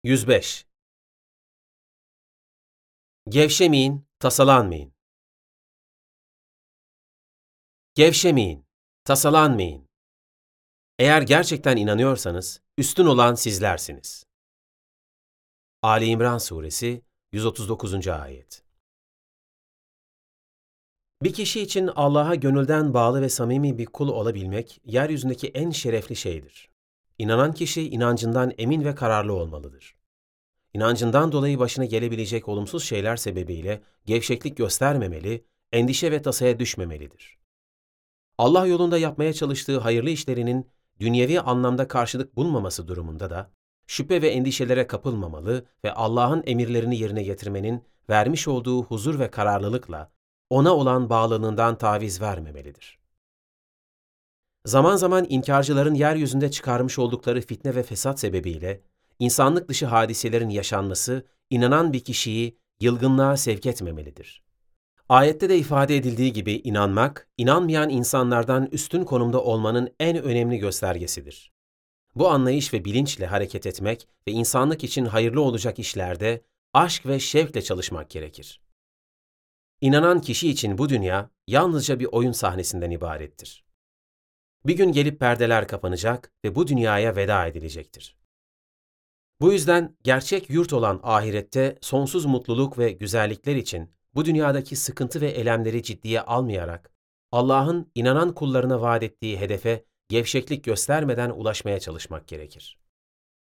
105. Gevşemeyin, tasalanmayın. Gevşemeyin, tasalanmayın. Eğer gerçekten inanıyorsanız, üstün olan sizlersiniz. Ali İmran Suresi 139. Ayet. Bir kişi için Allah'a gönülden bağlı ve samimi bir kul olabilmek, yeryüzündeki en şerefli şeydir. İnanan kişi, inancından emin ve kararlı olmalıdır. İnancından dolayı başına gelebilecek olumsuz şeyler sebebiyle gevşeklik göstermemeli, endişe ve tasaya düşmemelidir. Allah yolunda yapmaya çalıştığı hayırlı işlerinin dünyevi anlamda karşılık bulmaması durumunda da şüphe ve endişelere kapılmamalı ve Allah'ın emirlerini yerine getirmenin vermiş olduğu huzur ve kararlılıkla ona olan bağlılığından taviz vermemelidir. Zaman zaman inkarcıların yeryüzünde çıkarmış oldukları fitne ve fesat sebebiyle insanlık dışı hadiselerin yaşanması inanan bir kişiyi yılgınlığa sevk etmemelidir. Ayette de ifade edildiği gibi inanmak, inanmayan insanlardan üstün konumda olmanın en önemli göstergesidir. Bu anlayış ve bilinçle hareket etmek ve insanlık için hayırlı olacak işlerde aşk ve şevkle çalışmak gerekir. İnanan kişi için bu dünya yalnızca bir oyun sahnesinden ibarettir. Bir gün gelip perdeler kapanacak ve bu dünyaya veda edilecektir. Bu yüzden gerçek yurt olan ahirette sonsuz mutluluk ve güzellikler için bu dünyadaki sıkıntı ve elemleri ciddiye almayarak Allah'ın inanan kullarına vaat ettiği hedefe gevşeklik göstermeden ulaşmaya çalışmak gerekir.